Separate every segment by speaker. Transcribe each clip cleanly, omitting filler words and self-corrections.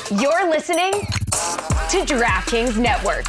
Speaker 1: You're listening to DraftKings Network.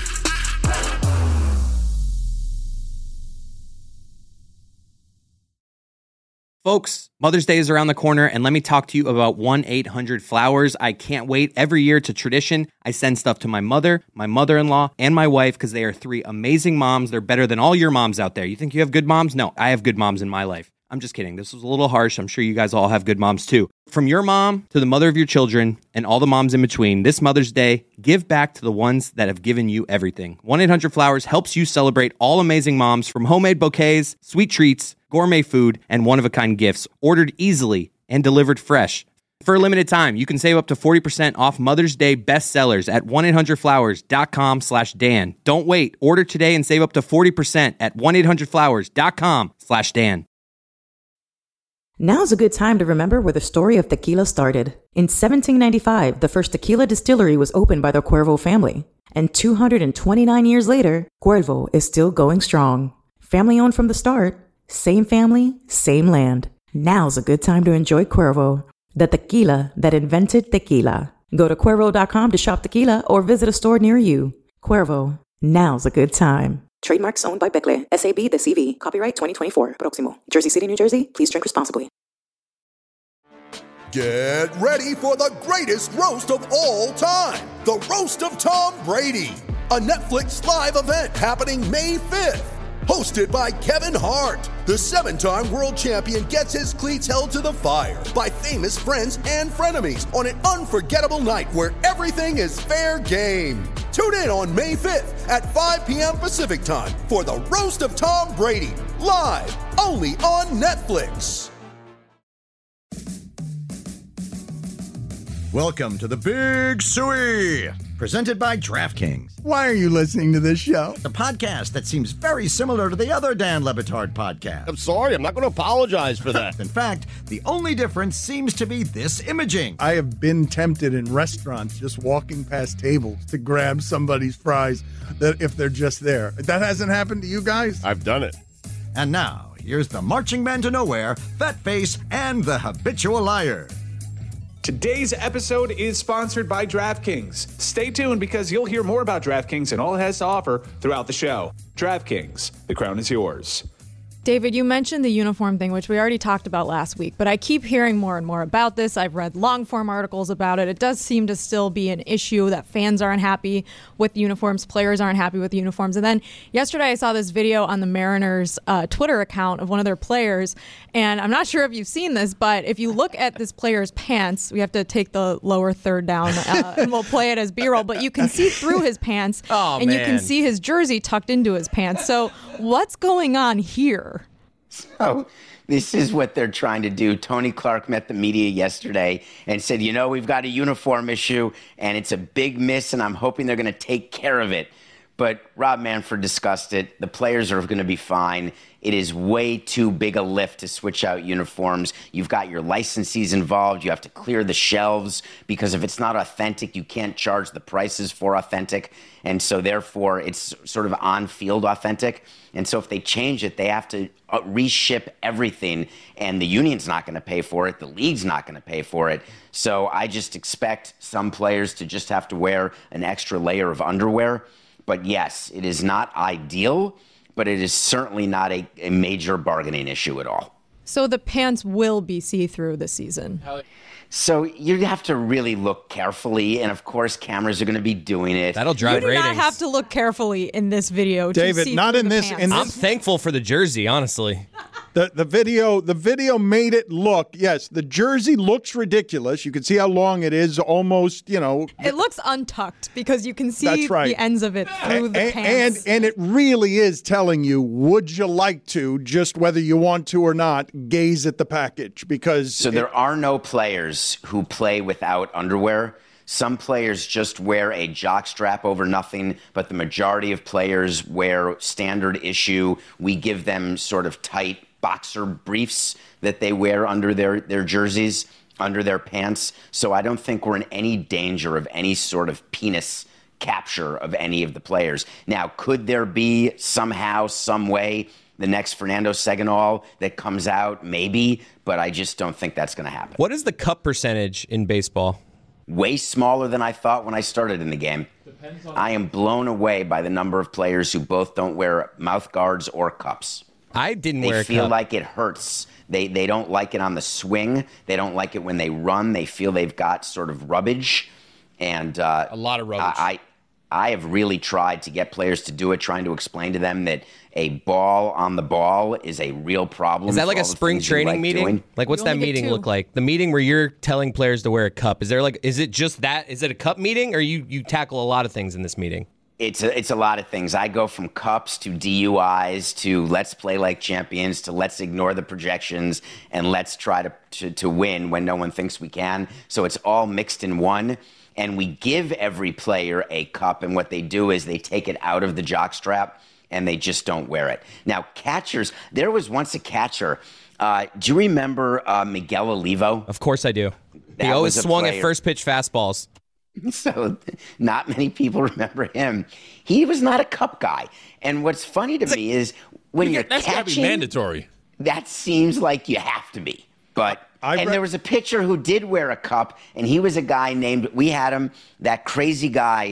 Speaker 2: Folks, Mother's Day is around the corner, and let me talk to you about 1-800-Flowers. I can't wait. Every year, it's a tradition. I send stuff to my mother, my mother-in-law, and my wife because they are three amazing moms. They're better than all your moms out there. You think you have good moms? No, I have good moms in my life. I'm just kidding. This was a little harsh. I'm sure you guys all have good moms too. From your mom to the mother of your children and all the moms in between, this Mother's Day, give back to the ones that have given you everything. 1-800-Flowers helps you celebrate all amazing moms, from homemade bouquets, sweet treats, gourmet food, and one-of-a-kind gifts, ordered easily and delivered fresh. For a limited time, you can save up to 40% off Mother's Day bestsellers at 1-800-Flowers.com/Dan. Don't wait. Order today and save up to 40% at 1-800-Flowers.com/Dan.
Speaker 3: Now's a good time to remember where the story of tequila started. In 1795, the first tequila distillery was opened by the Cuervo family. And 229 years later, Cuervo is still going strong. Family owned from the start, same family, same land. Now's a good time to enjoy Cuervo, the tequila that invented tequila. Go to Cuervo.com to shop tequila or visit a store near you. Cuervo, now's a good time. Trademarks owned by Becle, SAB The CV. Copyright 2024. Proximo. Jersey City, New Jersey. Please drink responsibly.
Speaker 4: Get ready for the greatest roast of all time. The Roast of Tom Brady. A Netflix live event happening May 5th. Hosted by Kevin Hart. The 7-time world champion gets his cleats held to the fire by famous friends and frenemies on an unforgettable night where everything is fair game. Tune in on May 5th at 5 p.m. Pacific time for the Roast of Tom Brady, live only on Netflix.
Speaker 5: Welcome to the Big Suey, presented by DraftKings,
Speaker 6: Why are you listening to this show?
Speaker 5: the podcast that seems very similar to the other Dan Le Batard podcast.
Speaker 7: I'm sorry, I'm not going to apologize for that.
Speaker 5: In fact, the only difference seems to be this imaging.
Speaker 6: I have been tempted in restaurants just walking past tables to grab somebody's fries that if they're just there. That hasn't happened to you guys?
Speaker 7: I've done it.
Speaker 5: And now, here's the marching man to nowhere, Fat Face, and the habitual liar.
Speaker 8: Today's episode is sponsored by DraftKings. Stay tuned because you'll hear more about DraftKings and all it has to offer throughout the show. DraftKings, the crown is yours.
Speaker 9: David, you mentioned the uniform thing, which we already talked about last week, but I keep hearing more and more about this. I've read long-form articles about it. It does seem to still be an issue that fans aren't happy with the uniforms, players aren't happy with the uniforms. And then yesterday I saw this video on the Mariners Twitter account of one of their players, and I'm not sure if you've seen this, but if you look at this player's pants, we have to take the lower third down and we'll play it as B-roll, but you can see through his pants and you can see his jersey tucked into his pants. So what's going on here?
Speaker 10: So this is what they're trying to do. Tony Clark met the media yesterday and said, we've got a uniform issue and it's a big miss and I'm hoping they're going to take care of it. But Rob Manfred discussed it. The players are going to be fine. It is way too big a lift to switch out uniforms. You've got your licensees involved. You have to clear the shelves because if it's not authentic, you can't charge the prices for authentic. And so therefore, it's sort of on-field authentic. And so if they change it, they have to reship everything. And the union's not going to pay for it. The league's not going to pay for it. So I just expect some players to just have to wear an extra layer of underwear. But yes, it is not ideal, but it is certainly not a major bargaining issue at all.
Speaker 9: So the pants will be see-through this season.
Speaker 10: So you have to really look carefully, and of course, cameras are going to be doing it.
Speaker 2: That'll drive ratings.
Speaker 9: You do not have to look carefully in this video.
Speaker 6: David,
Speaker 9: to see
Speaker 6: not
Speaker 9: through
Speaker 6: in
Speaker 9: the
Speaker 6: this.
Speaker 9: pants.
Speaker 2: I'm thankful for the jersey, honestly.
Speaker 6: The video made it look, yes, the jersey looks ridiculous. You can see how long it is, almost,
Speaker 9: It looks untucked because you can see
Speaker 6: That's right.
Speaker 9: the ends of it through the pants.
Speaker 6: And it really is telling you, would you like to, just whether you want to or not, gaze at the package? Because
Speaker 10: So there are no players who play without underwear. Some players just wear a jock strap over nothing, but the majority of players wear standard issue. We give them sort of tight boxer briefs that they wear under their jerseys, under their pants. So I don't think we're in any danger of any sort of penis capture of any of the players. Now, could there be somehow, some way, the next Fernando Seganol that comes out? Maybe, but I just don't think that's going to happen.
Speaker 2: What is the cup percentage in baseball?
Speaker 10: way smaller than I thought when I started in the game. I am blown away by the number of players who both don't wear mouth guards or cups.
Speaker 11: I didn't wear a cup.
Speaker 10: They feel like it hurts. They don't like it on the swing. They don't like it when they run. They feel they've got sort of rubbage. And
Speaker 12: a lot of rubbish.
Speaker 10: I have really tried to get players to do it, trying to explain to them that a ball on the ball is a real problem.
Speaker 11: Is that like a spring training meeting? Like, what's that meeting look like? The meeting where you're telling players to wear a cup. Is it just that? Is it a cup meeting, or you tackle a lot of things in this meeting?
Speaker 10: It's a lot of things. I go from cups to DUIs to let's play like champions to let's ignore the projections and let's try to win when no one thinks we can. So it's all mixed in one. And we give every player a cup, and what they do is they take it out of the jockstrap and they just don't wear it. Now, catchers, there was once a catcher. Do you remember Miguel Olivo?
Speaker 11: Of course I do. He always swung at first pitch fastballs.
Speaker 10: So not many people remember him. He was not a cup guy. And what's funny to me is when you're
Speaker 12: that's
Speaker 10: catching,
Speaker 12: gotta be mandatory.
Speaker 10: That seems like you have to be. But there was a pitcher who did wear a cup, and he was a guy named, we had him, that crazy guy,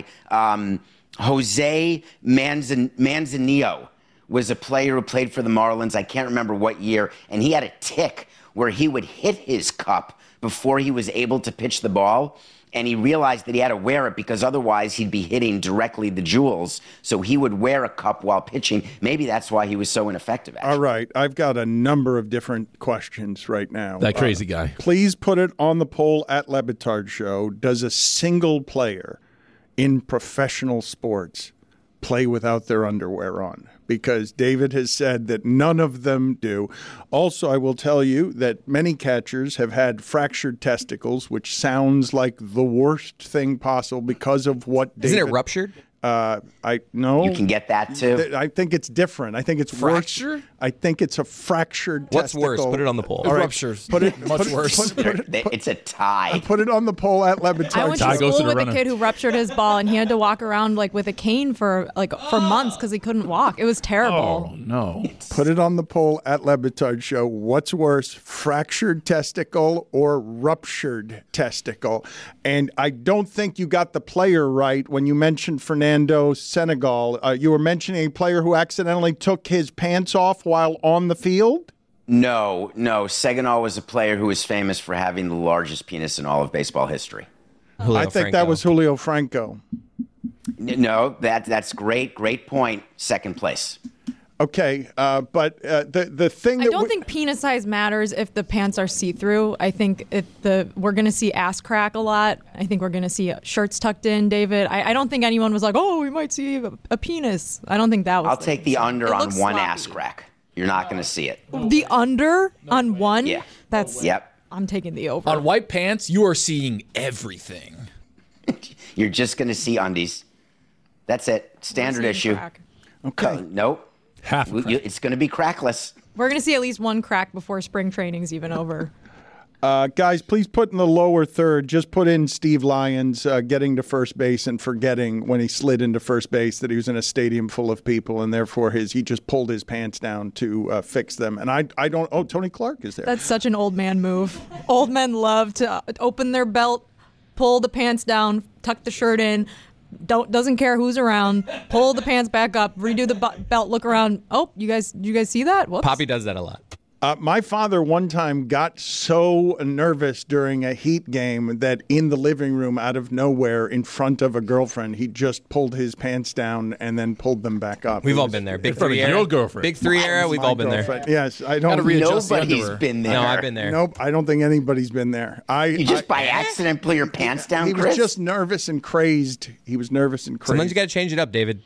Speaker 10: Jose Manzanillo was a player who played for the Marlins. I can't remember what year. And he had a tick where he would hit his cup before he was able to pitch the ball. And he realized that he had to wear it because otherwise he'd be hitting directly the jewels. So he would wear a cup while pitching. Maybe that's why he was so ineffective, actually.
Speaker 6: All right. I've got a number of different questions right now.
Speaker 12: That crazy guy.
Speaker 6: Please put it on the poll at Le Batard Show. Does a single player in professional sports play without their underwear on? Because David has said that none of them do. Also, I will tell you that many catchers have had fractured testicles, which sounds like the worst thing possible because of what David...
Speaker 11: Isn't it ruptured?
Speaker 6: No.
Speaker 10: You can get that too.
Speaker 6: I think it's different. I think it's
Speaker 12: fracture.
Speaker 6: Worse. I think it's a fractured
Speaker 11: What's
Speaker 6: testicle.
Speaker 11: worse? Put it on the poll.
Speaker 6: All right.
Speaker 12: Ruptures.
Speaker 6: Much
Speaker 12: worse.
Speaker 10: It's a tie.
Speaker 6: Put it on the poll at Le Batard.
Speaker 9: I went to school with a kid who ruptured his ball, and he had to walk around like with a cane for months because he couldn't walk. It was terrible.
Speaker 12: Oh no!
Speaker 6: Put it on the poll at Le Batard Show. What's worse, fractured testicle or ruptured testicle? And I don't think you got the player right when you mentioned Fernando Senegal. You were mentioning a player who accidentally took his pants off while on the field?
Speaker 10: No. Senegal was a player who was famous for having the largest penis in all of baseball history.
Speaker 6: I think that was Julio Franco.
Speaker 10: No, that's great. Great point. Second place.
Speaker 6: Okay, but the thing that
Speaker 9: I don't think penis size matters if the pants are see-through. I think we're going to see ass crack a lot. I think we're going to see shirts tucked in, David. I don't think anyone was like, oh, we might see a penis. I don't think that was.
Speaker 10: I'll take the under on one sloppy ass crack. You're not going to see it.
Speaker 9: The under on one?
Speaker 10: Yeah.
Speaker 9: Yep. I'm taking the over.
Speaker 12: On white pants, you are seeing everything.
Speaker 10: You're just going to see undies. That's it. Standard issue.
Speaker 9: Crack.
Speaker 6: Okay.
Speaker 10: Nope.
Speaker 12: Half crack.
Speaker 10: It's going to be crackless.
Speaker 9: We're going to see at least one crack before spring training's even over.
Speaker 6: Guys, please put in the lower third. Just put in Steve Lyons getting to first base and forgetting when he slid into first base that he was in a stadium full of people, and therefore he just pulled his pants down to fix them. And I don't. Oh, Tony Clark is there.
Speaker 9: That's such an old man move. Old men love to open their belt, pull the pants down, tuck the shirt in. Doesn't care who's around. Pull the pants back up. Redo the belt. Look around. Oh, you guys see that? Whoops.
Speaker 11: Poppy does that a lot.
Speaker 6: My father one time got so nervous during a Heat game that in the living room, out of nowhere, in front of a girlfriend, he just pulled his pants down and then pulled them back up.
Speaker 11: We've all been there. Big three era.
Speaker 12: Your girlfriend.
Speaker 11: Big three era. We've all been there.
Speaker 6: Yes, I don't.
Speaker 10: Nobody's been there.
Speaker 11: No, I've been there.
Speaker 6: Nope, I don't think anybody's been there.
Speaker 10: You just by accident pull your pants down,
Speaker 6: Chris? He was just nervous and crazed.
Speaker 11: Sometimes you got to change it up, David.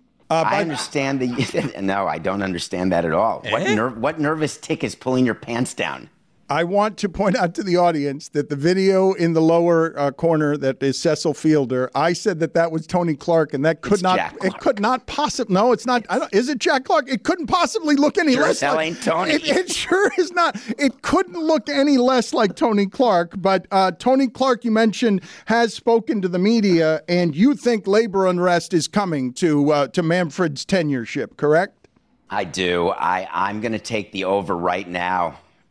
Speaker 10: I understand No, I don't understand that at all. What nervous tick is pulling your pants down?
Speaker 6: I want to point out to the audience that the video in the lower corner that is Cecil Fielder, I said that was Tony Clark, and that could not possibly. No, it's not. Is it Jack Clark? It couldn't possibly look any less
Speaker 10: like
Speaker 6: ain't
Speaker 10: Tony.
Speaker 6: It sure is not. It couldn't look any less like Tony Clark. But Tony Clark, you mentioned, has spoken to the media, and you think labor unrest is coming to Manfred's tenureship, correct?
Speaker 10: I do. I'm going to take the over right now.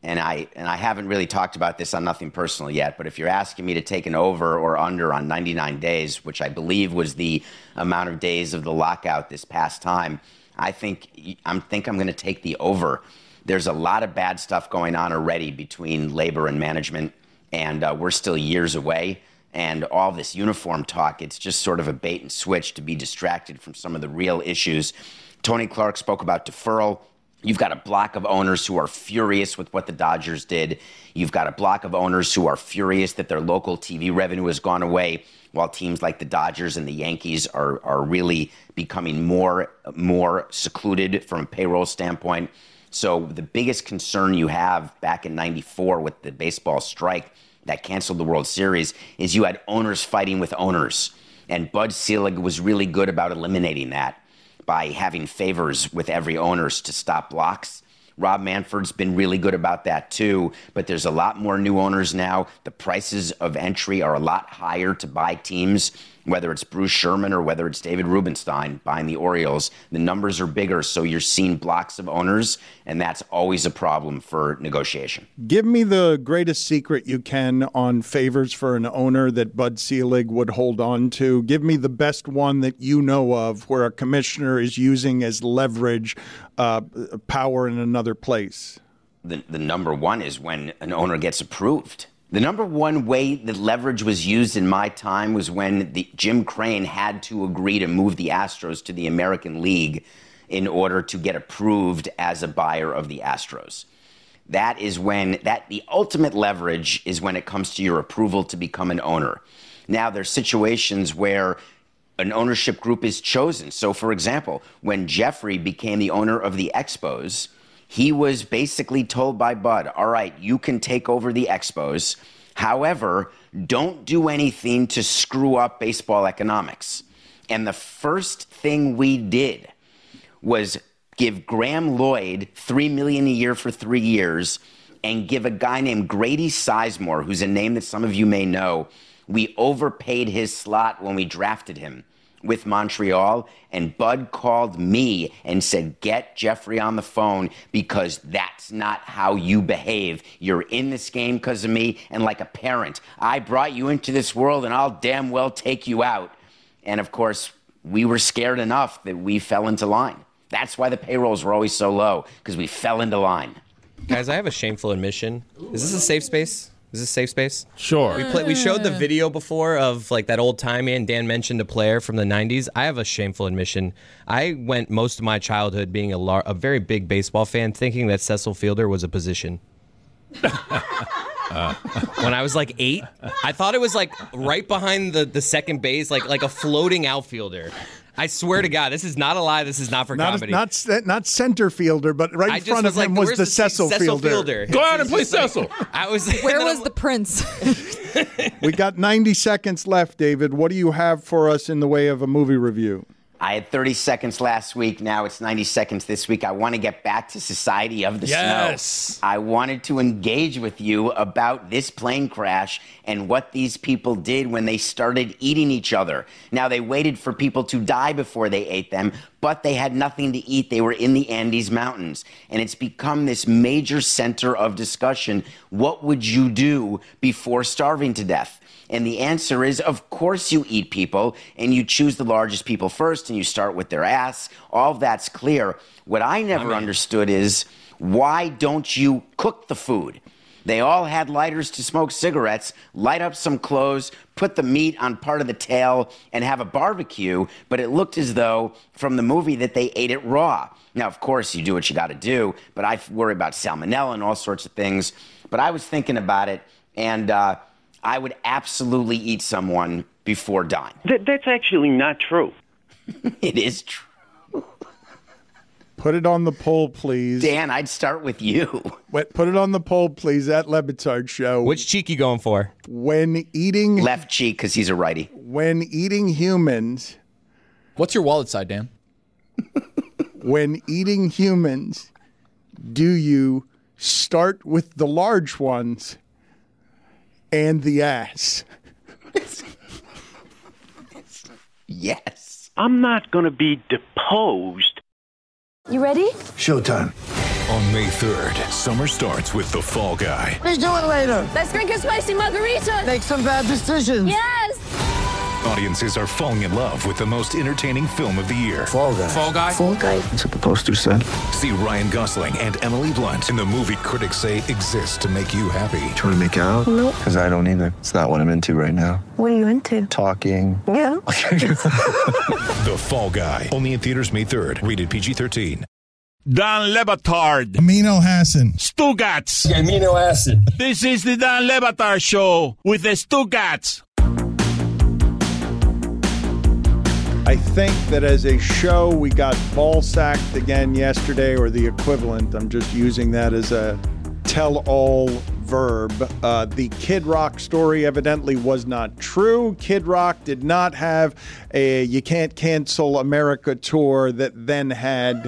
Speaker 10: and I haven't really talked about this on Nothing Personal yet, but if you're asking me to take an over or under on 99 days, which I believe was the amount of days of the lockout this past time, I think I'm going to take the over. There's a lot of bad stuff going on already between labor and management, and we're still years away. And all this uniform talk, it's just sort of a bait and switch to be distracted from some of the real issues. Tony Clark spoke about deferral. You've got a block of owners who are furious with what the Dodgers did. You've got a block of owners who are furious that their local TV revenue has gone away, while teams like the Dodgers and the Yankees are really becoming more secluded from a payroll standpoint. So the biggest concern you have back in '94 with the baseball strike that canceled the World Series is you had owners fighting with owners. And Bud Selig was really good about eliminating that by having favors with every owners to stop blocks. Rob Manfred's been really good about that too, but there's a lot more new owners now. The prices of entry are a lot higher to buy teams, whether it's Bruce Sherman or whether it's David Rubenstein buying the Orioles. The numbers are bigger, so you're seeing blocks of owners, and that's always a problem for negotiation.
Speaker 6: Give me the greatest secret you can on favors for an owner that Bud Selig would hold on to. Give me the best one that you know of where a commissioner is using as leverage power in another place.
Speaker 10: The number one is when an owner gets approved. The number one way that leverage was used in my time was when Jim Crane had to agree to move the Astros to the American League in order to get approved as a buyer of the Astros. That is when the ultimate leverage is when it comes to your approval to become an owner. Now, there's situations where an ownership group is chosen. So, for example, when Jeffrey became the owner of the Expos, he was basically told by Bud, all right, you can take over the Expos. However, don't do anything to screw up baseball economics. And the first thing we did was give Graham Lloyd $3 million a year for 3 years and give a guy named Grady Sizemore, who's a name that some of you may know. We overpaid his slot when we drafted him with Montreal, and Bud called me and said, get Jeffrey on the phone because that's not how you behave. You're in this game because of me, and like a parent, I brought you into this world and I'll damn well take you out. And of course, we were scared enough that we fell into line. That's why the payrolls were always so low, because we fell into line.
Speaker 11: Guys, I have a shameful admission. Is this a safe space? Is this a safe space?
Speaker 12: Sure.
Speaker 11: We showed the video before of like that old time, and Dan mentioned a player from the 90s. I have a shameful admission. I went most of my childhood being a very big baseball fan, thinking that Cecil Fielder was a position. When I was like 8, I thought it was like right behind the second base, like a floating outfielder. I swear to God, this is not a lie. This is not for comedy.
Speaker 6: Not center fielder, but right in front of him was the Cecil Fielder.
Speaker 12: Go out and play Cecil.
Speaker 9: Where was the prince?
Speaker 6: We got 90 seconds left, David. What do you have for us in the way of a movie review?
Speaker 10: I had 30 seconds last week. Now it's 90 seconds this week. I want to get back to Society of the Snow. I wanted to engage with you about this plane crash and what these people did when they started eating each other. Now, they waited for people to die before they ate them, but they had nothing to eat. They were in the Andes Mountains. And it's become this major center of discussion. What would you do before starving to death? And the answer is, of course you eat people, and you choose the largest people first, and you start with their ass. All of that's clear. What I never understood is, why don't you cook the food? They all had lighters to smoke cigarettes, light up some clothes, put the meat on part of the tail, and have a barbecue, but it looked as though, from the movie, that they ate it raw. Now, of course, you do what you got to do, but I worry about salmonella and all sorts of things. But I was thinking about it, and I would absolutely eat someone before dying.
Speaker 13: That's actually not true.
Speaker 10: It is true.
Speaker 6: Put it on the poll, please.
Speaker 10: Dan, I'd start with you.
Speaker 6: Put it on the poll, please, at Le Batard Show.
Speaker 11: Which cheek you going for?
Speaker 6: When eating...
Speaker 10: Left cheek, because he's a righty.
Speaker 6: When eating humans...
Speaker 12: What's your wallet side, Dan?
Speaker 6: When eating humans, do you start with the large ones and the ass?
Speaker 10: Yes.
Speaker 13: I'm not going to be deposed.
Speaker 1: You ready?
Speaker 14: Showtime. On May 3rd, summer starts with The Fall Guy.
Speaker 15: Let's do it later.
Speaker 16: Let's drink a spicy margarita.
Speaker 15: Make some bad decisions.
Speaker 16: Yes.
Speaker 14: Audiences are falling in love with the most entertaining film of the year.
Speaker 15: Fall Guy.
Speaker 14: Fall Guy?
Speaker 15: Fall Guy. That's what the poster said.
Speaker 14: See Ryan Gosling and Emily Blunt in the movie critics say exists to make you happy.
Speaker 17: Trying to make it out?
Speaker 16: Nope.
Speaker 17: Because I don't either. It's not what I'm into right now.
Speaker 16: What are you into?
Speaker 17: Talking.
Speaker 16: Yeah.
Speaker 14: The Fall Guy. Only in theaters May 3rd. Rated PG-13.
Speaker 18: Dan Le Batard.
Speaker 19: Amino Hassan.
Speaker 18: Stugats.
Speaker 19: Amino Acid.
Speaker 18: This is the Dan Le Batard Show with the Stugats.
Speaker 6: I think that as a show, we got ball sacked again yesterday, or the equivalent. I'm just using that as a tell-all verb. The Kid Rock story evidently was not true. Kid Rock did not have a You Can't Cancel America tour that then had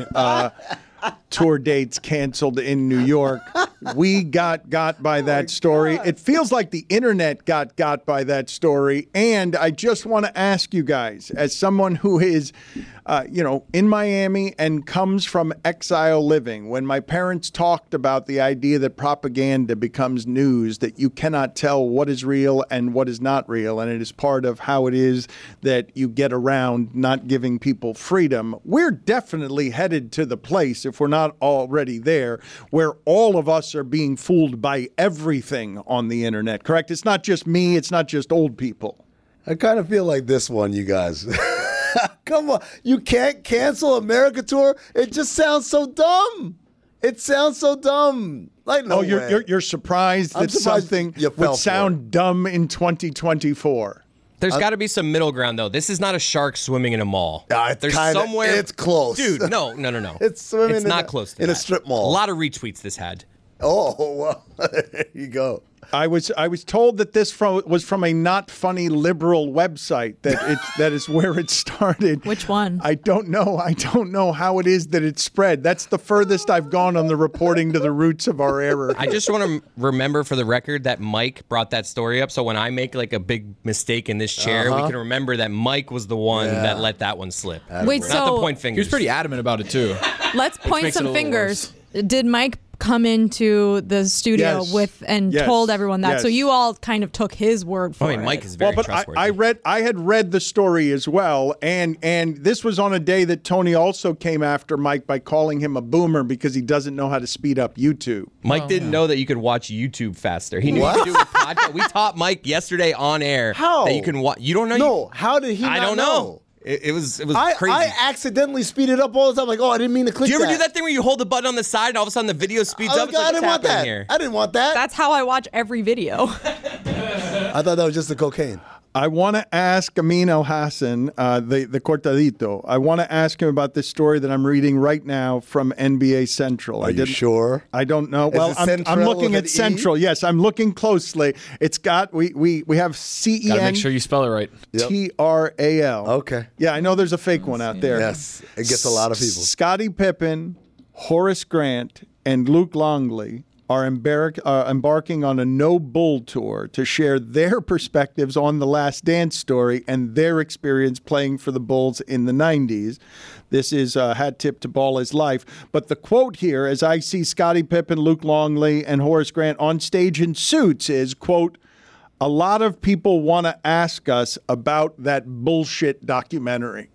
Speaker 6: tour dates canceled in New York. We got by that story. It feels like the internet got by that story. And I just want to ask you guys, as someone who is, in Miami and comes from exile living, when my parents talked about the idea that propaganda becomes news, that you cannot tell what is real and what is not real, and it is part of how it is that you get around not giving people freedom, we're definitely headed to the place, if we're not already there, where all of us are being fooled by everything on the internet, correct? It's not just me, it's not just old people.
Speaker 20: I kind of feel like this one, you guys. Come on. You can't cancel America tour? It just sounds so dumb. It sounds so dumb. Like, no way.
Speaker 6: You're surprised that something would sound dumb in 2024.
Speaker 11: There's got to be some middle ground, though. This is not a shark swimming in a mall.
Speaker 20: There's somewhere. It's close.
Speaker 11: Dude, no.
Speaker 20: It's swimming
Speaker 11: it's not close to
Speaker 20: in
Speaker 11: that.
Speaker 20: a strip mall.
Speaker 11: A lot of retweets this had.
Speaker 20: Oh, well, there you go.
Speaker 6: I was told that this was from a not funny liberal website, that is where it started.
Speaker 9: Which one?
Speaker 6: I don't know. I don't know how it is that it spread. That's the furthest I've gone on the reporting to the roots of our error.
Speaker 11: I just want to remember for the record that Mike brought that story up. So when I make like a big mistake in this chair, we can remember that Mike was the one that let that one slip.
Speaker 9: Wait,
Speaker 11: not
Speaker 9: so
Speaker 11: the point fingers.
Speaker 12: He was pretty adamant about it too.
Speaker 9: Let's point some fingers. Did Mike come into the studio told everyone that?
Speaker 6: Yes.
Speaker 9: So you all kind of took his word for it.
Speaker 11: Mike is very trustworthy.
Speaker 6: I had read the story as well, and this was on a day that Tony also came after Mike by calling him a boomer because he doesn't know how to speed up YouTube.
Speaker 11: Mike didn't know that you could watch YouTube faster. He knew you could do a podcast. We taught Mike yesterday on air that you can watch. You don't know?
Speaker 20: No, how did he not
Speaker 11: I don't know. It was crazy.
Speaker 20: I accidentally speed it up all the time. Like, I didn't mean to click.
Speaker 11: Do you ever do that thing where you hold the button on the side and all of a sudden the video speeds up?
Speaker 20: I didn't want that.
Speaker 11: Here?
Speaker 20: I didn't want that.
Speaker 9: That's how I watch every video.
Speaker 20: I thought that was just the cocaine.
Speaker 6: I want to ask Amino Hassan, the Cortadito. I want to ask him about this story that I'm reading right now from NBA Central.
Speaker 20: Are you sure?
Speaker 6: I don't know. Well, I'm looking at Central. Yes, I'm looking closely. It's got we have CEN.
Speaker 12: Gotta make sure you spell it right.
Speaker 6: TRAL.
Speaker 20: Okay.
Speaker 6: Yeah, I know there's a fake one out there.
Speaker 20: Yes, it gets a lot of people.
Speaker 6: Scottie Pippen, Horace Grant, and Luke Longley are embarking on a No Bull tour to share their perspectives on the Last Dance story and their experience playing for the Bulls in the 90s. This is hat tip to Ball is Life. But the quote here, as I see Scottie Pippen, Luke Longley, and Horace Grant on stage in suits, is, quote, "A lot of people want to ask us about that bullshit documentary."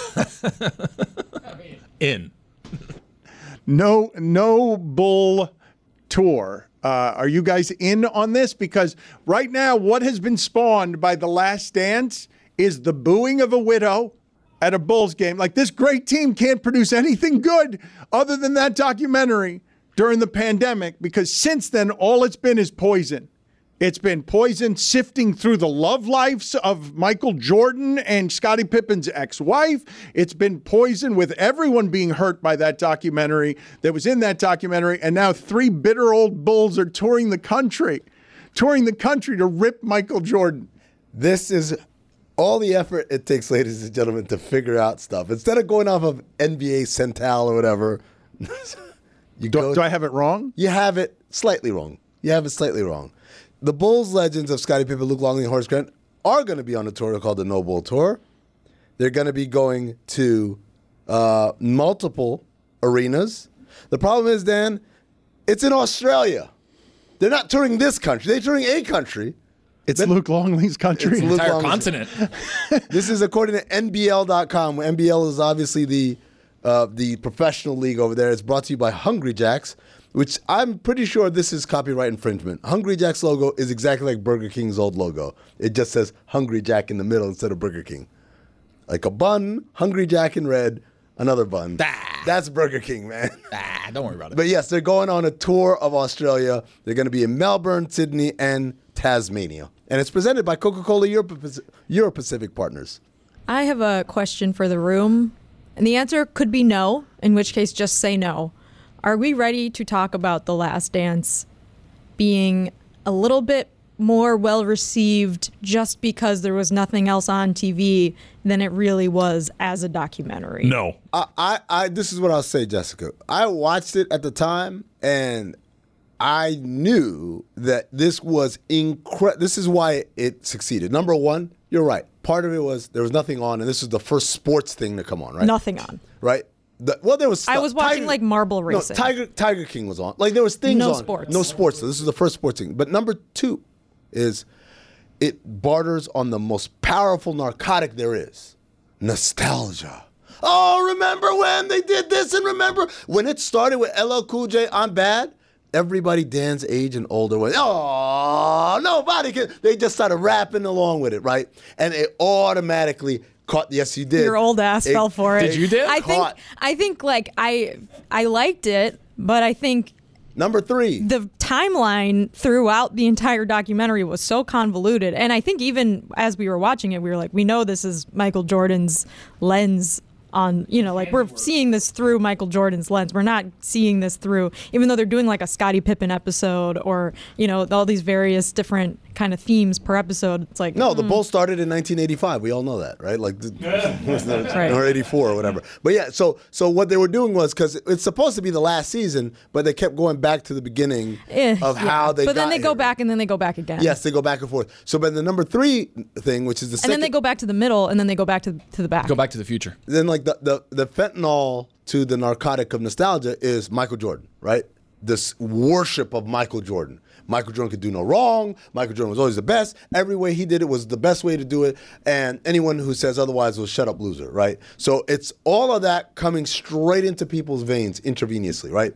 Speaker 6: No Bull tour. Are you guys in on this? Because right now, what has been spawned by The Last Dance is the booing of a widow at a Bulls game. Like, this great team can't produce anything good other than that documentary during the pandemic, because since then, all it's been is poison. It's been poison sifting through the love lives of Michael Jordan and Scottie Pippen's ex-wife. It's been poison with everyone being hurt by that documentary that was in that documentary. And now 3 bitter old Bulls are touring the country to rip Michael Jordan.
Speaker 20: This is all the effort it takes, ladies and gentlemen, to figure out stuff. Instead of going off of NBA Central or whatever.
Speaker 6: Do I have it wrong?
Speaker 20: You have it slightly wrong. The Bulls legends of Scottie Pippen, Luke Longley, and Horace Grant are going to be on a tour called the No Bull Tour. They're going to be going to multiple arenas. The problem is, Dan, it's in Australia. They're not touring this country. They're touring a country.
Speaker 6: It's Luke Longley's country.
Speaker 20: It's Luke
Speaker 12: Entire
Speaker 20: Longley's-
Speaker 12: continent.
Speaker 20: This is according to NBL.com. NBL is obviously the professional league over there. It's brought to you by Hungry Jack's, which I'm pretty sure this is copyright infringement. Hungry Jack's logo is exactly like Burger King's old logo. It just says Hungry Jack in the middle instead of Burger King. Like a bun, Hungry Jack in red, another bun. That's Burger King, man.
Speaker 12: Don't worry about it.
Speaker 20: But yes, they're going on a tour of Australia. They're going to be in Melbourne, Sydney, and Tasmania. And it's presented by Coca-Cola Euro Pacific Partners.
Speaker 9: I have a question for the room, and the answer could be no, in which case just say no. Are we ready to talk about The Last Dance being a little bit more well-received just because there was nothing else on TV than it really was as a documentary?
Speaker 7: No.
Speaker 20: This is what I'll say, Jessica. I watched it at the time, and I knew that this was incredible. This is why it succeeded. Number one, you're right. Part of it was there was nothing on, and this was the first sports thing to come on, right?
Speaker 9: Nothing on.
Speaker 20: Right? There was stuff.
Speaker 9: I was watching like marble racing.
Speaker 20: No, Tiger King was on. Like there was things
Speaker 9: No
Speaker 20: on.
Speaker 9: sports.
Speaker 20: No sports. So this is the first sports thing. But number two is it barters on the most powerful narcotic there is. Nostalgia. Oh, remember when they did this, and remember when it started with LL Cool J, I'm Bad? Everybody Dan's age and older went, oh, nobody can. They just started rapping along with it, right? And it automatically caught. Yes, you did.
Speaker 9: Your old ass fell for it.
Speaker 12: Did you did?
Speaker 9: I think like I liked it, but I think
Speaker 20: number three,
Speaker 9: the timeline throughout the entire documentary was so convoluted. And I think even as we were watching it, we were like, we know this is Michael Jordan's lens on, like we're seeing this through Michael Jordan's lens. We're not seeing this through, even though they're doing like a Scottie Pippen episode or, all these various different kind of themes per episode. It's like,
Speaker 20: no, the Bulls started in 1985. We all know that, right? Like,
Speaker 9: Right.
Speaker 20: or 84 or whatever. But yeah, so what they were doing was, because it's supposed to be the last season, but they kept going back to the beginning of how they
Speaker 9: But then
Speaker 20: got
Speaker 9: they go
Speaker 20: here.
Speaker 9: back and then they go back again.
Speaker 20: Yes, they go back and forth. So, but the number three thing, which is the
Speaker 9: And
Speaker 20: second,
Speaker 9: then they go back to the middle and then they go back to the back.
Speaker 12: Go back to the future.
Speaker 20: then like the fentanyl to the narcotic of nostalgia is Michael Jordan, right? This worship of Michael Jordan. Michael Jordan could do no wrong. Michael Jordan was always the best. Every way he did it was the best way to do it. And anyone who says otherwise will shut up loser, right? So it's all of that coming straight into people's veins intravenously, right?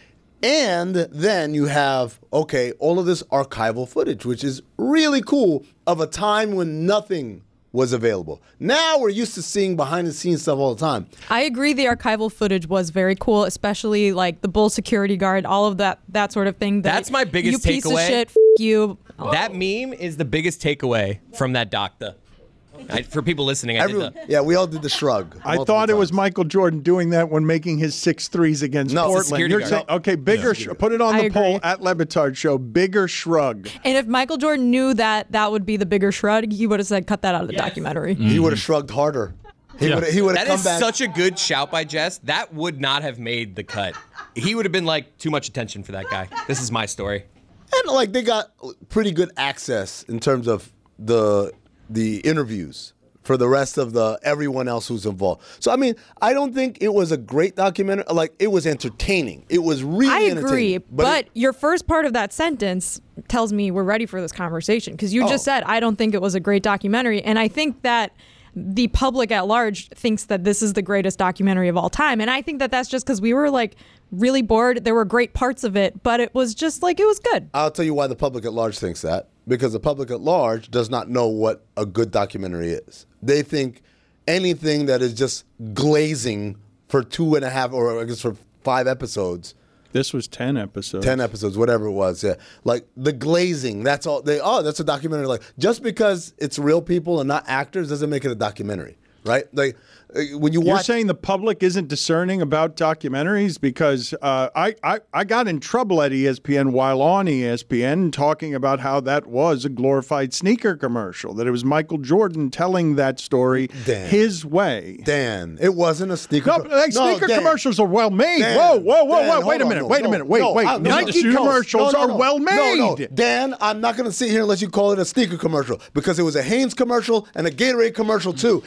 Speaker 20: And then you have, all of this archival footage, which is really cool, of a time when nothing was available. Now we're used to seeing behind the scenes stuff all the time.
Speaker 9: I agree the archival footage was very cool, especially like the Bull security guard, all of that sort of thing.
Speaker 11: That's my biggest
Speaker 9: you piece
Speaker 11: takeaway.
Speaker 9: of shit, you.
Speaker 11: That meme is the biggest takeaway from that doctor. For people listening,
Speaker 20: Yeah, we all did the shrug.
Speaker 6: I thought it was Michael Jordan doing that when making his 6 threes against
Speaker 20: No, it's a
Speaker 6: Portland.
Speaker 11: security
Speaker 6: You're
Speaker 11: guard.
Speaker 6: saying, okay, bigger. Put it on
Speaker 9: I
Speaker 6: the poll
Speaker 9: agree.
Speaker 6: at Levitard Show. Bigger shrug.
Speaker 9: And if Michael Jordan knew that would be the bigger shrug, he would have said, cut that out of the documentary.
Speaker 20: He would have shrugged harder. He would have
Speaker 11: That
Speaker 20: come
Speaker 11: is
Speaker 20: back.
Speaker 11: such a good shout by Jess. That would not have made the cut. He would have been like, too much attention for that guy. This is my story.
Speaker 20: And like they got pretty good access in terms of the interviews for the rest of everyone else who's involved. So I mean, I don't think it was a great documentary. Like it was entertaining. It was really
Speaker 9: I agree,
Speaker 20: entertaining.
Speaker 9: but your first part of that sentence tells me we're ready for this conversation because you just said, I don't think it was a great documentary. And I think that the public at large thinks that this is the greatest documentary of all time. And I think that that's just because we were like really bored. There were great parts of it, but it was just like, it was good.
Speaker 20: I'll tell you why the public at large thinks that. Because the public at large does not know what a good documentary is. They think anything that is just glazing for 2.5 or I guess for 5 episodes.
Speaker 6: This was 10 episodes.
Speaker 20: 10 episodes, whatever it was, yeah. Like the glazing, that's all. That's a documentary. Like just because it's real people and not actors doesn't make it a documentary, right? Like when you watch.
Speaker 6: You're saying the public isn't discerning about documentaries? Because I got in trouble at ESPN while on ESPN talking about how that was a glorified sneaker commercial, that it was Michael Jordan telling that story his way.
Speaker 20: Dan, it wasn't a sneaker
Speaker 6: Sneaker
Speaker 20: Dan.
Speaker 6: commercials are well made.
Speaker 20: Dan,
Speaker 6: whoa.
Speaker 20: Dan,
Speaker 6: Wait a
Speaker 20: hold
Speaker 6: minute.
Speaker 20: on,
Speaker 6: Wait a
Speaker 20: no,
Speaker 6: minute. Wait.
Speaker 20: no,
Speaker 6: Nike commercials are well made.
Speaker 20: No. Dan, I'm not going to sit here and let you call it a sneaker commercial because it was a Hanes commercial and a Gatorade commercial too. And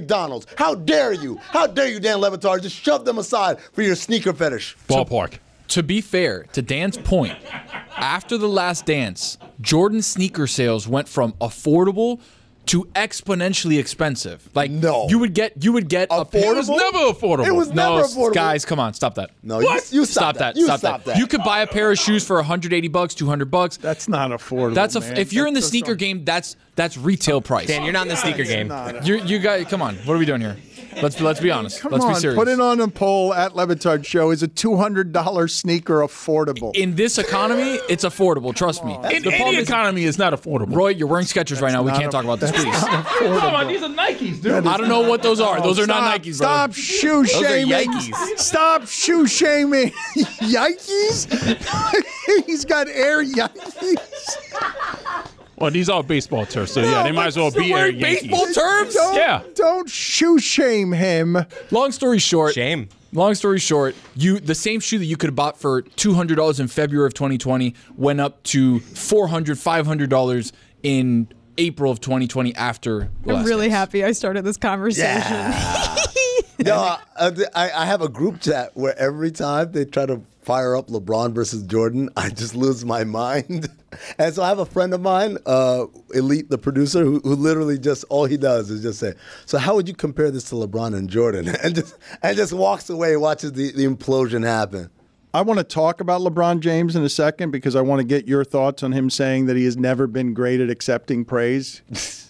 Speaker 20: McDonald's. How dare you? How dare you, Dan Le Batard? Just shove them aside for your sneaker fetish.
Speaker 12: Ballpark. To be fair, to Dan's point, after The Last Dance, Jordan sneaker sales went from affordable to exponentially expensive. Like, no, you would get affordable. It was never affordable.
Speaker 20: It was never affordable.
Speaker 12: Guys, come on, stop that.
Speaker 20: No, you stop that.
Speaker 12: Stop that. You could buy a pair of shoes for $180, $200.
Speaker 6: That's not affordable.
Speaker 12: If you're in the sneaker game, that's retail price.
Speaker 11: Dan, you're not in the sneaker game.
Speaker 12: You guys, come on. What are we doing here? Let's be honest.
Speaker 6: Let's
Speaker 12: be serious.
Speaker 6: Put it on a poll at Le Batard Show. Is a $200 sneaker affordable?
Speaker 12: In this economy, it's affordable. Trust me.
Speaker 18: In any economy, it's not affordable.
Speaker 12: Roy, you're wearing Skechers right now. We can't talk about this, please.
Speaker 18: Come on, these are Nikes, dude.
Speaker 12: I don't know what those are. Those are not Nikes, bro.
Speaker 6: Stop shoe shaming. Stop shoe shaming. Yikes? He's got Air Yankees.
Speaker 18: Well, these are baseball terms, so yeah, they might as well be Air Yankees.
Speaker 12: Baseball terms?
Speaker 6: Don't shoe shame him.
Speaker 12: Long story short.
Speaker 11: Shame.
Speaker 12: Long story short, the same shoe that you could have bought for $200 in February of 2020 went up to $400, $500 in April of 2020 after
Speaker 9: I'm really happy I started this conversation.
Speaker 20: Yeah. No, I have a group chat where every time they try to fire up LeBron versus Jordan, I just lose my mind. And so I have a friend of mine, Elite, the producer, who literally just all he does is just say, "So how would you compare this to LeBron and Jordan?" and just walks away, watches the implosion happen.
Speaker 6: I want to talk about LeBron James in a second because I want to get your thoughts on him saying that he has never been great at accepting praise.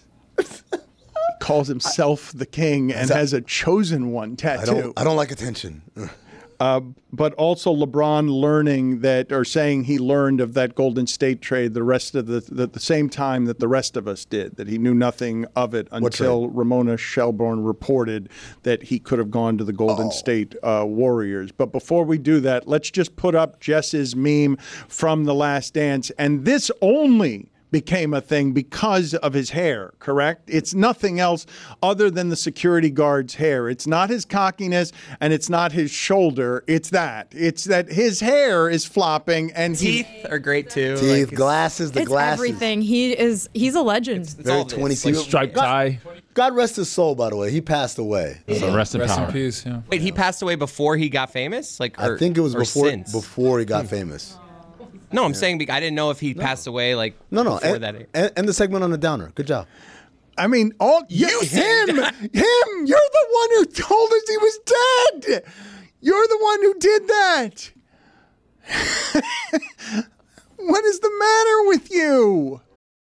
Speaker 6: Calls himself the king and has a chosen one tattoo.
Speaker 20: I don't like attention.
Speaker 6: But also LeBron learning that, or saying he learned of that Golden State trade the rest of the same time that the rest of us did, that he knew nothing of it until Ramona Shelburne reported that he could have gone to the Golden State Warriors. But before we do that, let's just put up Jess's meme from The Last Dance. And this only became a thing because of his hair, correct? It's nothing else other than the security guard's hair. It's not his cockiness and it's not his shoulder. It's that. It's that his hair is flopping and
Speaker 11: teeth are great too.
Speaker 20: Teeth, glasses,
Speaker 9: It's everything. He's a legend.
Speaker 20: Very 20
Speaker 18: like striped tie.
Speaker 20: God rest his soul, by the way. He passed away.
Speaker 18: So rest in power.
Speaker 12: Peace. Yeah.
Speaker 11: Wait, he passed away before he got famous?
Speaker 20: I think it was before he got famous.
Speaker 11: No, I'm saying I didn't know if he passed away before that.
Speaker 20: And the segment on the downer. Good job.
Speaker 6: I mean, him. You're the one who told us he was dead. You're the one who did that. What is the matter with you?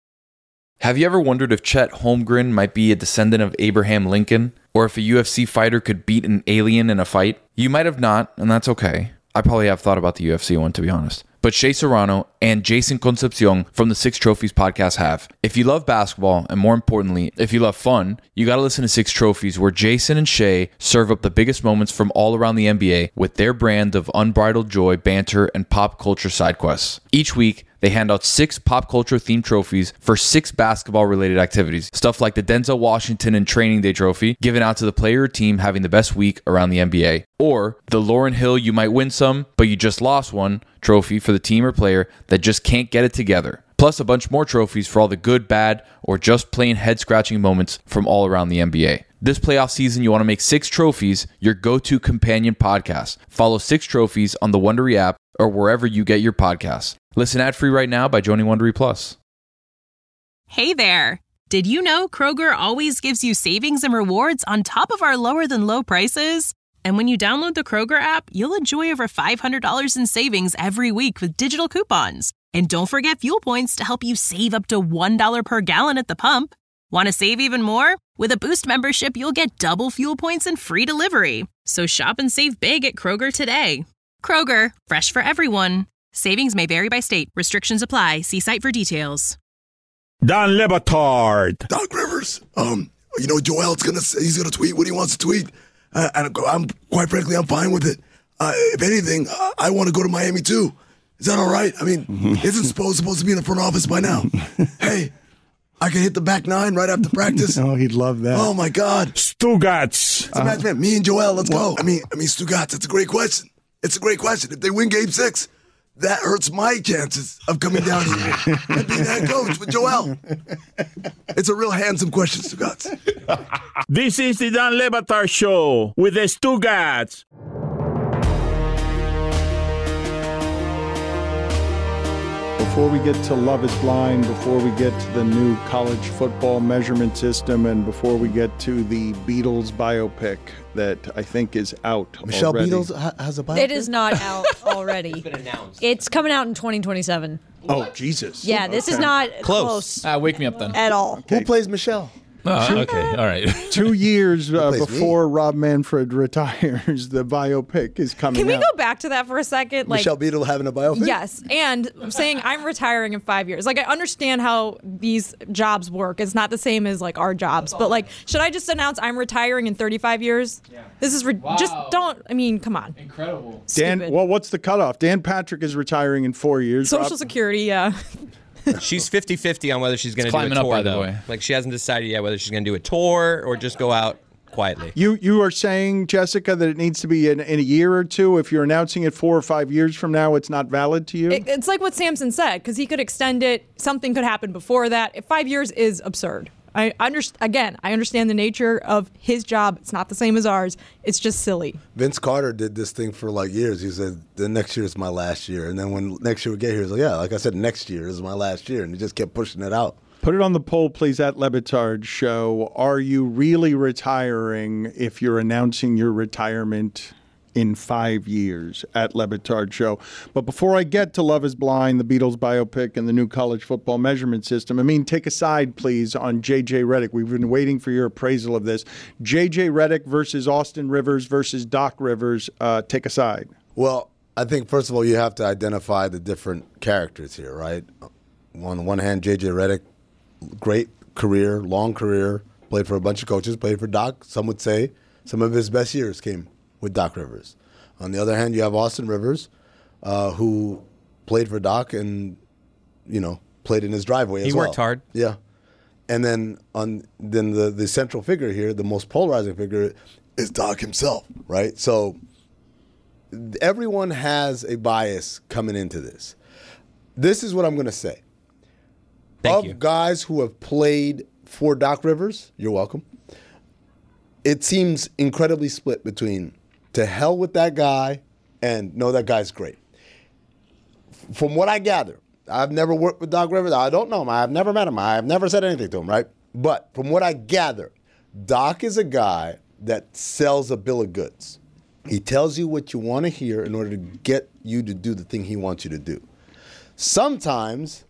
Speaker 19: Have you ever wondered if Chet Holmgren might be a descendant of Abraham Lincoln? Or if a UFC fighter could beat an alien in a fight? You might have not, and that's okay. I probably have thought about the UFC one, to be honest. But Shea Serrano and Jason Concepcion from the Six Trophies podcast have. If you love basketball, and more importantly, if you love fun, you gotta listen to Six Trophies, where Jason and Shea serve up the biggest moments from all around the NBA with their brand of unbridled joy, banter, and pop culture side quests. Each week, they hand out 6 pop culture themed trophies for 6 basketball related activities. Stuff like the Denzel Washington and Training Day trophy, given out to the player or team having the best week around the NBA. Or the Lauryn Hill You Might Win Some, But You Just Lost One trophy for the team or player that just can't get it together. Plus a bunch more trophies for all the good, bad, or just plain head-scratching moments from all around the NBA. This playoff season, you want to make 6 Trophies your go-to companion podcast. Follow 6 Trophies on the Wondery app or wherever you get your podcasts. Listen ad-free right now by joining Wondery Plus.
Speaker 21: Hey there. Did you know Kroger always gives you savings and rewards on top of our lower-than-low prices? And when you download the Kroger app, you'll enjoy over $500 in savings every week with digital coupons. And don't forget fuel points to help you save up to $1 per gallon at the pump. Want to save even more? With a Boost membership, you'll get double fuel points and free delivery. So shop and save big at Kroger today. Kroger, fresh for everyone. Savings may vary by state. Restrictions apply. See site for details.
Speaker 18: Dan Le Batard.
Speaker 22: Doc Rivers. Joel's he's gonna tweet what he wants to tweet. And I'm quite frankly, I'm fine with it. If anything, I want to go to Miami too. Is that all right? I mean, isn't supposed to be in the front office by now? Hey, I can hit the back 9 right after practice.
Speaker 6: Oh, he'd love that.
Speaker 22: Oh my God,
Speaker 18: Stugats.
Speaker 22: It's a match, man. Me and Joel, let's go. I mean, Stugats. It's a great question. It's a great question. If they win Game 6, that hurts my chances of coming down here and being head coach with Joel. It's a real handsome question, Stugotz.
Speaker 3: This is the Dan Le Batard Show with the Stugotz.
Speaker 6: Before we get to Love is Blind, before we get to the new college football measurement system, and before we get to the Beatles biopic that I think is out
Speaker 20: Michelle
Speaker 6: already.
Speaker 20: Beatles has a biopic?
Speaker 4: It is not out already. It's been announced. It's coming out in 2027.
Speaker 6: Oh, Jesus.
Speaker 4: Yeah, this is not close.
Speaker 12: Wake me up then.
Speaker 4: At all.
Speaker 20: Who plays Michelle?
Speaker 18: Oh, okay, all right.
Speaker 6: 2 years
Speaker 20: plays
Speaker 6: before Rob Manfred retires, the biopic is coming
Speaker 9: Can we
Speaker 6: out.
Speaker 9: go back to that for a second?
Speaker 20: Michelle Beadle having a biopic?
Speaker 9: Yes, and saying I'm retiring in 5 years. Like, I understand how these jobs work. It's not the same as like our jobs, but like, should I just announce I'm retiring in 35 years? Yeah. This is just don't. I mean, come on.
Speaker 12: Incredible.
Speaker 6: Dan,
Speaker 9: Stupid.
Speaker 6: well, what's the cutoff? Dan Patrick is retiring in 4 years.
Speaker 9: Social
Speaker 6: Rob-
Speaker 9: Security, yeah.
Speaker 11: She's 50-50 on whether she's going to do a
Speaker 12: climbing up,
Speaker 11: tour,
Speaker 12: by the
Speaker 11: though.
Speaker 12: way.
Speaker 11: Like, she hasn't decided yet whether she's going to do a tour or just go out quietly.
Speaker 6: You are saying, Jessica, that it needs to be in a year or two. If you're announcing it 4 or 5 years from now, it's not valid to you?
Speaker 9: It's like what Samson said, because he could extend it. Something could happen before that. 5 years is absurd. I understand the nature of his job. It's not the same as ours. It's just silly.
Speaker 20: Vince Carter did this thing for like years. He said, the next year is my last year. And then when next year we get here, he's like, yeah, like I said, next year is my last year. And he just kept pushing it out.
Speaker 6: Put it on the poll, please, at Le Batard Show. Are you really retiring if you're announcing your retirement in 5 years at Le Batard Show? But before I get to Love is Blind, the Beatles biopic, and the new college football measurement system, I mean, take a side, please, on J.J. Redick. We've been waiting for your appraisal of this. J.J. Redick versus Austin Rivers versus Doc Rivers. Take a side.
Speaker 20: Well, I think, first of all, you have to identify the different characters here, right? On the one hand, J.J. Redick, great career, long career, played for a bunch of coaches, played for Doc. Some would say some of his best years came with Doc Rivers. On the other hand, you have Austin Rivers, who played for Doc and, played in his driveway as well.
Speaker 11: He worked hard.
Speaker 20: Yeah. And then the central figure here, the most polarizing figure, is Doc himself, right? So everyone has a bias coming into this. This is what I'm going to say.
Speaker 11: Thank you.
Speaker 20: Guys who have played for Doc Rivers, you're welcome, it seems incredibly split between to hell with that guy and no, that guy's great. From what I gather, I've never worked with Doc Rivers. I don't know him. I've never met him. I've never said anything to him, right? But from what I gather, Doc is a guy that sells a bill of goods. He tells you what you want to hear in order to get you to do the thing he wants you to do. Sometimes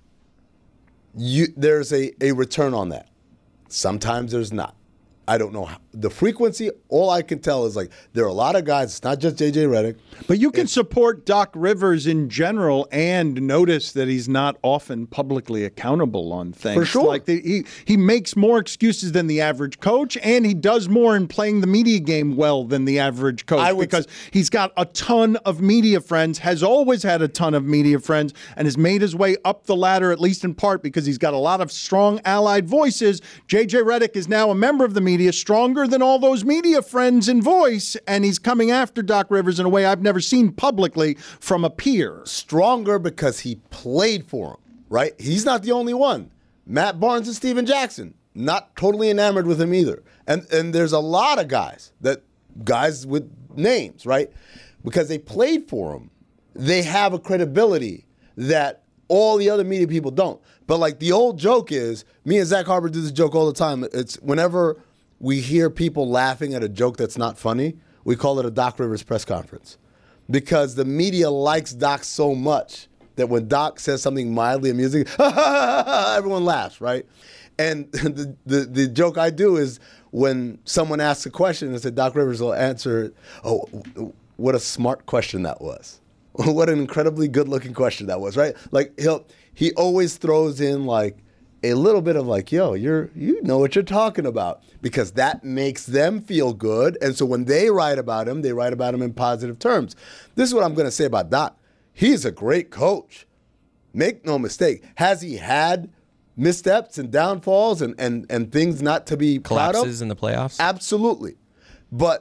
Speaker 20: there's a return on that. Sometimes there's not. I don't know the frequency. All I can tell is like there are a lot of guys. It's not just J.J. Redick.
Speaker 6: But you can support Doc Rivers in general and notice that he's not often publicly accountable on things.
Speaker 20: For sure.
Speaker 6: Like he makes more excuses than the average coach, and he does more in playing the media game well than the average coach because he's got a ton of media friends, has always had a ton of media friends, and has made his way up the ladder, at least in part because he's got a lot of strong allied voices. J.J. Redick is now a member of the media, stronger than all those media friends in voice, and he's coming after Doc Rivers in a way I've never seen publicly from a peer.
Speaker 20: Stronger because he played for him, right? He's not the only one. Matt Barnes and Steven Jackson, not totally enamored with him either. And there's a lot of guys with names, right? Because they played for him, they have a credibility that all the other media people don't. But like the old joke is, me and Zach Harper do this joke all the time. It's whenever we hear people laughing at a joke that's not funny, we call it a Doc Rivers press conference. Because the media likes Doc so much that when Doc says something mildly amusing, everyone laughs, right? And the joke I do is when someone asks a question and said Doc Rivers will answer, oh, what a smart question that was. What an incredibly good-looking question that was, right? Like he always throws in like a little bit of like, yo, you know what you're talking about, because that makes them feel good. And so when they write about him, they write about him in positive terms. This is what I'm going to say about Doc. He's a great coach. Make no mistake. Has he had missteps and downfalls and things not to be proud of?
Speaker 11: Collapses in the playoffs?
Speaker 20: Absolutely. But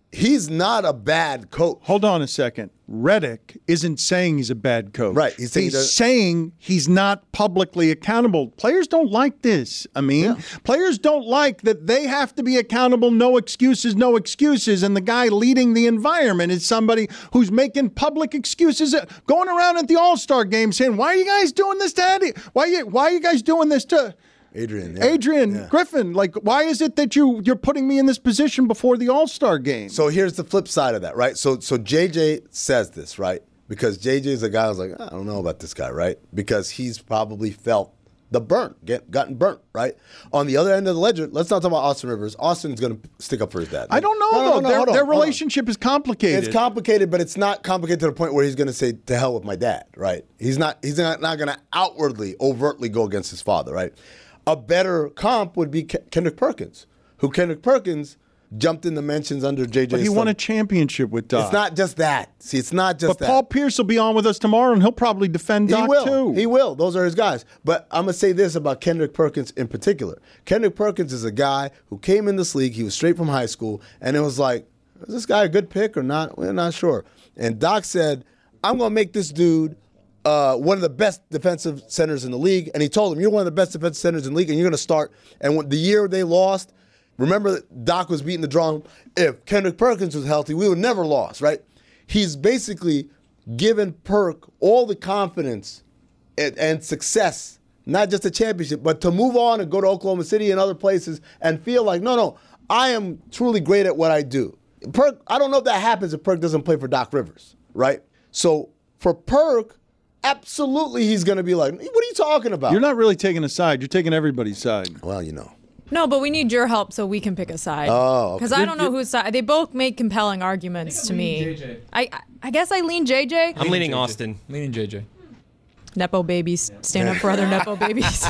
Speaker 20: he's not a bad coach.
Speaker 6: Hold on a second. Reddick isn't saying he's a bad coach.
Speaker 20: Right.
Speaker 6: He's saying he's not publicly accountable. Players don't like this. Players don't like that they have to be accountable. No excuses, no excuses. And the guy leading the environment is somebody who's making public excuses, going around at the All-Star game saying, "Why are you guys doing this to Eddie? Why are you guys doing this to Adrian Griffin? Like, why is it that you're putting me in this position before the All-Star game?"
Speaker 20: So here's the flip side of that, right? So JJ says this, right? Because JJ is a guy who's like, I don't know about this guy, right? Because he's probably felt the gotten burnt, right? On the other end of the ledger, let's not talk about Austin Rivers. Austin's going to stick up for his dad.
Speaker 6: I don't know, though. Their relationship is complicated.
Speaker 20: It's complicated, but it's not complicated to the point where he's going to say, to hell with my dad, right? He's not going to overtly go against his father, right? A better comp would be Kendrick Perkins, who Kendrick Perkins jumped in the mentions under JJ.
Speaker 6: But he won a championship with Doc.
Speaker 20: It's not just that. See, it's not just that.
Speaker 6: But Paul Pierce will be on with us tomorrow, and he'll probably defend Doc, too.
Speaker 20: He will. Those are his guys. But I'm going to say this about Kendrick Perkins in particular. Kendrick Perkins is a guy who came in this league. He was straight from high school, and it was like, is this guy a good pick or not? We're not sure. And Doc said, I'm going to make this dude one of the best defensive centers in the league. And he told him, you're one of the best defensive centers in the league, and you're going to start. And when the year they lost, remember Doc was beating the drum. If Kendrick Perkins was healthy, we would never lost, right? He's basically given Perk all the confidence and success, not just a championship, but to move on and go to Oklahoma City and other places and feel like, no, I am truly great at what I do. Perk, I don't know if that happens if Perk doesn't play for Doc Rivers, right? So for Perk, absolutely he's going to be like, what are you talking about?
Speaker 6: You're not really taking a side. You're taking everybody's side.
Speaker 20: Well, you know.
Speaker 9: No, but we need your help so we can pick a side.
Speaker 20: Oh,
Speaker 9: because I don't know whose side. They both make compelling arguments to me. JJ. I guess I lean JJ.
Speaker 11: I'm leaning Austin.
Speaker 12: Leaning JJ.
Speaker 9: Nepo babies. Stand up for other Nepo babies.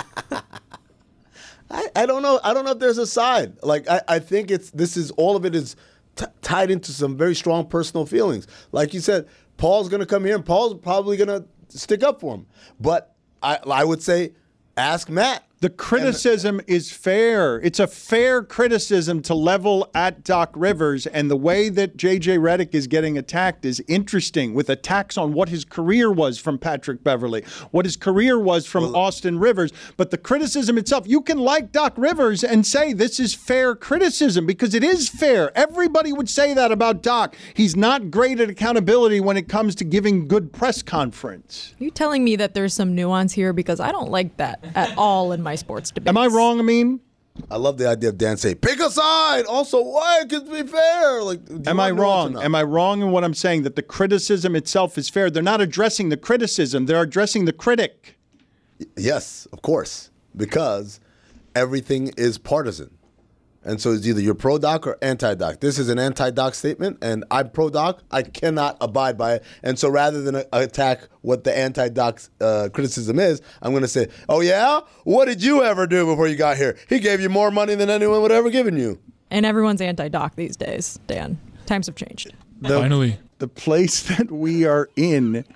Speaker 20: I don't know. I don't know if there's a side. Like I think all of it is tied into some very strong personal feelings. Like you said, Paul's going to come here and Paul's probably going to stick up for him. But I would say, ask Matt.
Speaker 6: The criticism is fair. It's a fair criticism to level at Doc Rivers, and the way that J.J. Redick is getting attacked is interesting, with attacks on what his career was from Patrick Beverley, what his career was from Austin Rivers. But the criticism itself, you can like Doc Rivers and say this is fair criticism, because it is fair. Everybody would say that about Doc. He's not great at accountability when it comes to giving good press conference.
Speaker 9: You telling me that there's some nuance here? Because I don't like that at all in my sports debates.
Speaker 6: Am I wrong, Amin?
Speaker 20: I love the idea of Dan saying, pick a side. Also, why? It could be fair. Like,
Speaker 6: am I wrong? Am I wrong in what I'm saying, that the criticism itself is fair? They're not addressing the criticism. They're addressing the critic.
Speaker 20: Yes, of course, because everything is partisan. And so it's either you're pro-Doc or anti-Doc. This is an anti-Doc statement, and I'm pro-Doc. I cannot abide by it. And so rather than attack what the anti-Doc criticism is, I'm going to say, oh, yeah? What did you ever do before you got here? He gave you more money than anyone would ever given you.
Speaker 9: And everyone's anti-Doc these days, Dan. Times have changed.
Speaker 12: Finally.
Speaker 6: The place that we are in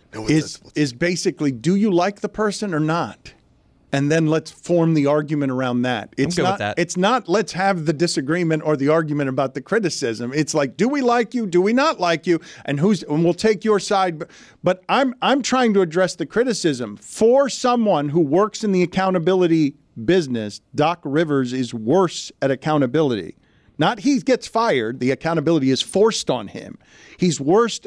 Speaker 6: is basically, do you like the person or not? And then let's form the argument around that.
Speaker 11: I'm good with that.
Speaker 6: It's not let's have the disagreement or the argument about the criticism. It's like, do we like you? Do we not like you? And we'll take your side. But I'm trying to address the criticism. For someone who works in the accountability business, Doc Rivers is worse at accountability. Not he gets fired. The accountability is forced on him. He's worse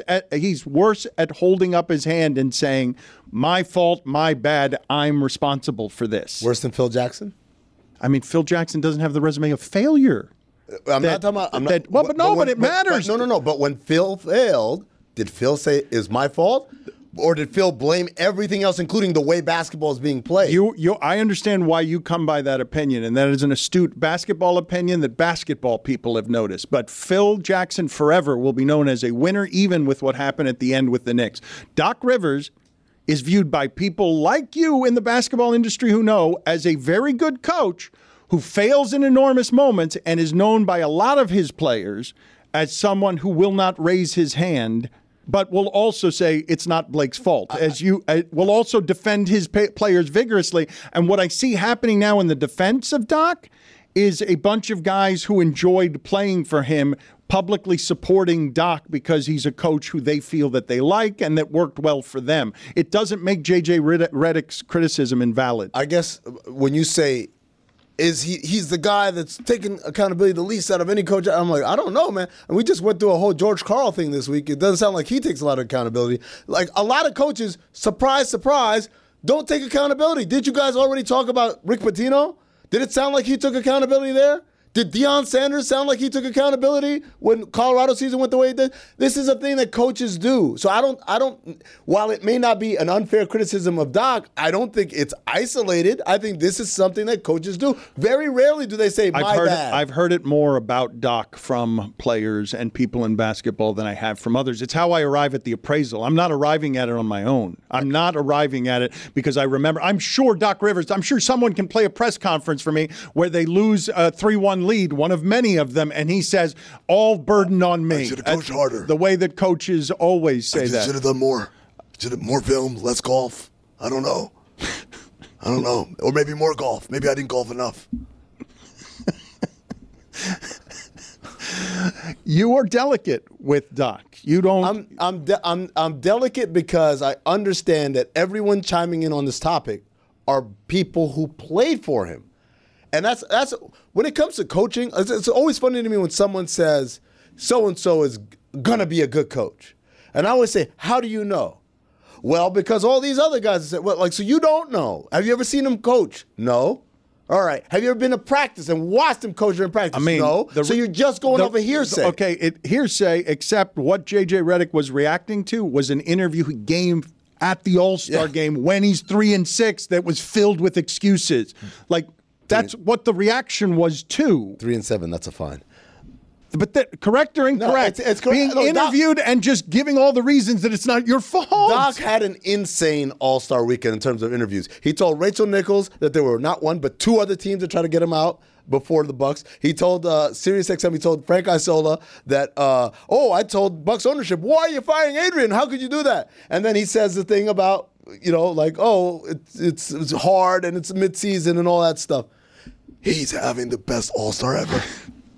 Speaker 6: at holding up his hand and saying, my fault, my bad, I'm responsible for this.
Speaker 20: Worse than Phil Jackson?
Speaker 6: I mean, Phil Jackson doesn't have the resume of failure.
Speaker 20: I'm not talking about...
Speaker 6: But it matters.
Speaker 20: No. But when Phil failed, did Phil say, is my fault? Or did Phil blame everything else, including the way basketball is being played?
Speaker 6: I understand why you come by that opinion, and that is an astute basketball opinion that basketball people have noticed. But Phil Jackson forever will be known as a winner, even with what happened at the end with the Knicks. Doc Rivers is viewed by people like you in the basketball industry who know as a very good coach who fails in enormous moments and is known by a lot of his players as someone who will not raise his hand, but will also say it's not Blake's fault, as you will also defend his players vigorously. And what I see happening now in the defense of Doc is a bunch of guys who enjoyed playing for him publicly supporting Doc because he's a coach who they feel that they like and that worked well for them. It doesn't make J.J. Redick's criticism invalid.
Speaker 20: I guess when you say, he's the guy that's taking accountability the least out of any coach, I'm like, I don't know, man. And we just went through a whole George Karl thing this week. It doesn't sound like he takes a lot of accountability. Like a lot of coaches, surprise, surprise, don't take accountability. Did you guys already talk about Rick Pitino? Did it sound like he took accountability there? Did Deion Sanders sound like he took accountability when Colorado season went the way it did? This is a thing that coaches do. So I don't, while it may not be an unfair criticism of Doc, I don't think it's isolated. I think this is something that coaches do. Very rarely do they say, bad.
Speaker 6: I've heard it more about Doc from players and people in basketball than I have from others. It's how I arrive at the appraisal. I'm not arriving at it on my own. I'm not arriving at it because I remember, I'm sure Doc Rivers, I'm sure someone can play a press conference for me where they lose a 3-1 lead, one of many of them, and he says, all burden on me.
Speaker 22: I should have coached harder.
Speaker 6: The way that coaches always say that.
Speaker 22: I should have done more. Should have more film, less golf. I don't know. Or maybe more golf. Maybe I didn't golf enough.
Speaker 6: You are delicate with Doc. You don't.
Speaker 20: I'm delicate because I understand that everyone chiming in on this topic are people who played for him. And that's when it comes to coaching, it's always funny to me when someone says, so-and-so is going to be a good coach. And I always say, how do you know? Well, because all these other guys say, well, like, so you don't know. Have you ever seen him coach? No. All right. Have you ever been to practice and watched him coach during practice?
Speaker 6: I mean,
Speaker 20: no. So you're just going off a hearsay.
Speaker 6: Okay, hearsay, except what J.J. Redick was reacting to was an interview he gave at the All-Star game when he's 3-6 that was filled with excuses. Like, that's what the reaction was too.
Speaker 20: 3-7, that's a fine.
Speaker 6: But correct or incorrect?
Speaker 20: No, it's correct.
Speaker 6: Being interviewed and just giving all the reasons that it's not your fault.
Speaker 20: Doc had an insane All-Star weekend in terms of interviews. He told Rachel Nichols that there were not one but two other teams that tried to get him out before the Bucks. He told SiriusXM, he told Frank Isola that, I told Bucks ownership, why are you firing Adrian? How could you do that? And then he says the thing about, it's hard and it's midseason and all that stuff.
Speaker 22: He's having the best All-Star ever.